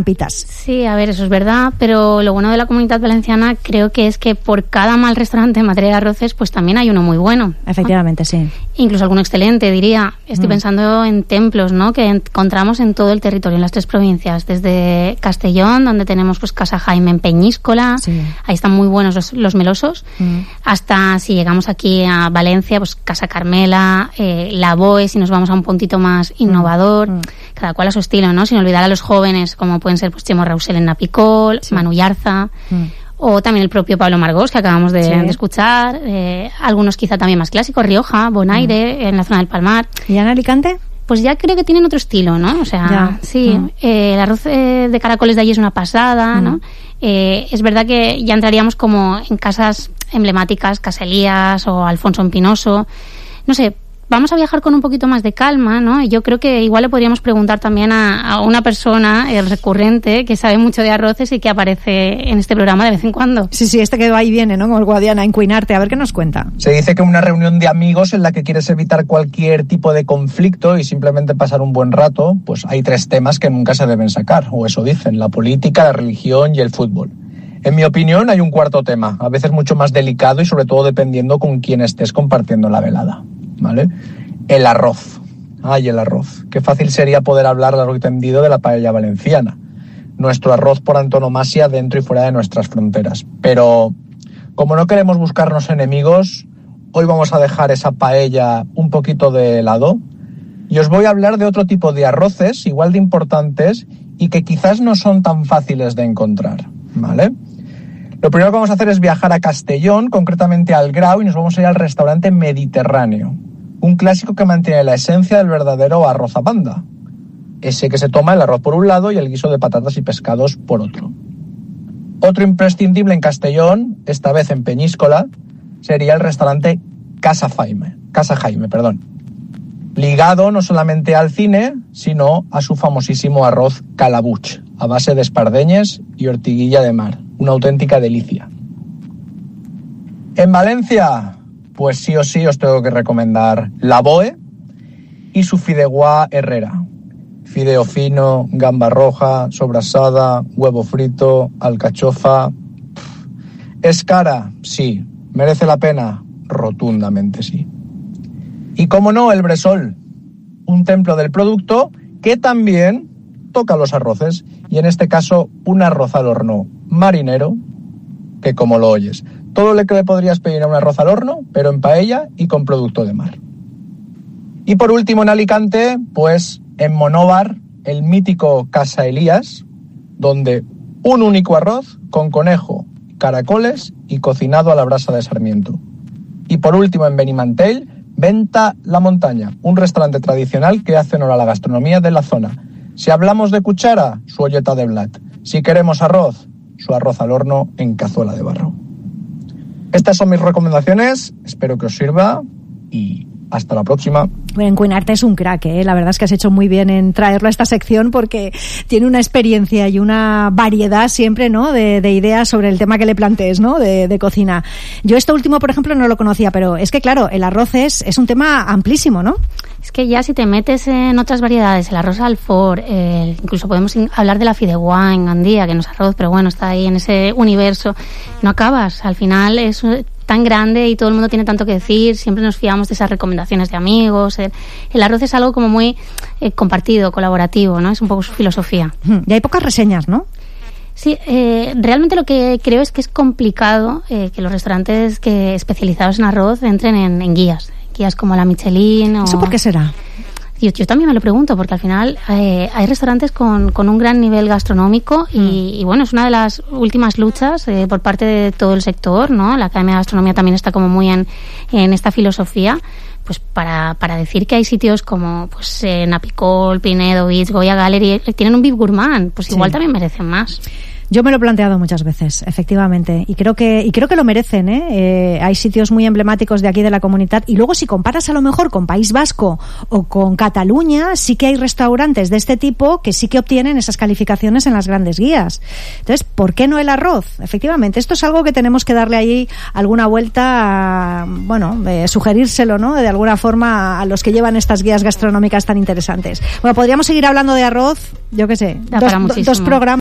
estampitas. Sí, a ver, eso es verdad, pero lo bueno de la Comunitat Valenciana creo que es que por cada mal restaurante en materia de arroces, pues también hay uno muy bueno. Efectivamente, sí. Incluso alguno excelente, diría. Estoy pensando en templos, ¿no?, que encontramos en todo el territorio, en las 3 provincias, desde Castellón, donde tenemos pues Casa Jaime en Peñíscola, sí. Ahí están muy buenos los melosos, hasta si llegamos aquí a Valencia, pues Casa Carmela, La Boe, si nos vamos a un puntito más innovador, cada cual a su estilo, ¿no?, sin olvidar a los jóvenes, como pueden ser pues Chemo Rausel en Napicol, sí. Manu Yarza, o también el propio Pablo Margós, que acabamos de escuchar, algunos quizá también más clásicos, Rioja, Bonaire, en la zona del Palmar. ¿Y en Alicante? Pues ya creo que tienen otro estilo, ¿no? O sea, ya. Sí, el arroz de caracoles de allí es una pasada, ¿no? Es verdad que ya entraríamos como en casas emblemáticas, Casa Elías o Alfonso Empinoso, no sé. Vamos a viajar con un poquito más de calma, ¿no? Y yo creo que igual le podríamos preguntar también a una persona recurrente que sabe mucho de arroces y que aparece en este programa de vez en cuando. Sí, este que va y viene, ¿no? Como el Guadiana, en Cuinarte. A ver qué nos cuenta. Se dice que una reunión de amigos en la que quieres evitar cualquier tipo de conflicto y simplemente pasar un buen rato, pues hay 3 temas que nunca se deben sacar, o eso dicen: la política, la religión y el fútbol. En mi opinión, hay un cuarto tema, a veces mucho más delicado y sobre todo dependiendo con quién estés compartiendo la velada, ¿vale? El arroz. Ay, el arroz. Qué fácil sería poder hablar largo y tendido de la paella valenciana. Nuestro arroz por antonomasia dentro y fuera de nuestras fronteras. Pero, como no queremos buscarnos enemigos, hoy vamos a dejar esa paella un poquito de lado y os voy a hablar de otro tipo de arroces igual de importantes y que quizás no son tan fáciles de encontrar, ¿vale? Lo primero que vamos a hacer es viajar a Castellón, concretamente al Grau, y nos vamos a ir al restaurante Mediterráneo. Un clásico que mantiene la esencia del verdadero arroz a banda. Ese que se toma el arroz por un lado y el guiso de patatas y pescados por otro. Otro imprescindible en Castellón, esta vez en Peñíscola, sería el restaurante Casa Jaime. Ligado no solamente al cine, sino a su famosísimo arroz calabuch, a base de espardeñes y ortiguilla de mar. Una auténtica delicia. En Valencia, pues sí o sí os tengo que recomendar La Boe y su fideuà Herrera. Fideo fino, gamba roja, sobrasada, huevo frito, alcachofa. ¿Es cara? Sí. ¿Merece la pena? Rotundamente sí. Y cómo no, el Bresol, un templo del producto que también toca los arroces, y en este caso un arroz al horno marinero, que como lo oyes, todo lo que le podrías pedir a un arroz al horno, pero en paella y con producto de mar. Y por último en Alicante, pues en Monóvar, el mítico Casa Elías, donde un único arroz con conejo, caracoles y cocinado a la brasa de sarmiento. Y por último en Benimantell, Venta la Montaña, un restaurante tradicional que hace honor a la gastronomía de la zona. Si hablamos de cuchara, su olleta de blat. Si queremos arroz, su arroz al horno en cazuela de barro. Estas son mis recomendaciones, espero que os sirva y hasta la próxima. Bueno, en Cuinarte es un crack, ¿eh? La verdad es que has hecho muy bien en traerlo a esta sección porque tiene una experiencia y una variedad siempre, ¿no?, de ideas sobre el tema que le plantees, ¿no?, de cocina. Yo esto último, por ejemplo, no lo conocía, pero es que, claro, el arroz es un tema amplísimo, ¿no? Es que ya si te metes en otras variedades, el arroz alfor, incluso podemos hablar de la fideuà en Gandía, que no es arroz, pero bueno, está ahí en ese universo, no acabas. Al final es tan grande y todo el mundo tiene tanto que decir, siempre nos fiamos de esas recomendaciones de amigos. El arroz es algo como muy compartido, colaborativo, ¿no? Es un poco su filosofía. Y hay pocas reseñas, ¿no? Sí, realmente lo que creo es que es complicado que los restaurantes especializados en arroz entren en guías como la Michelin. ¿Eso por qué será? Yo también me lo pregunto, porque al final hay restaurantes con un gran nivel gastronómico y bueno, es una de las últimas luchas por parte de todo el sector, ¿no? La Academia de Gastronomía también está como muy en esta filosofía, pues para decir que hay sitios como pues Napicol, Pinedo, Beach, Goya Gallery, tienen un VIP gourmand, pues igual también merecen más. Yo me lo he planteado muchas veces, efectivamente, y creo que lo merecen, ¿eh? Hay sitios muy emblemáticos de aquí de la comunidad, y luego si comparas a lo mejor con País Vasco o con Cataluña, sí que hay restaurantes de este tipo que sí que obtienen esas calificaciones en las grandes guías. Entonces, ¿por qué no el arroz? Efectivamente, esto es algo que tenemos que darle ahí alguna vuelta, sugerírselo, ¿no?, de alguna forma a los que llevan estas guías gastronómicas tan interesantes. Bueno, podríamos seguir hablando de arroz, yo qué sé, dos programas.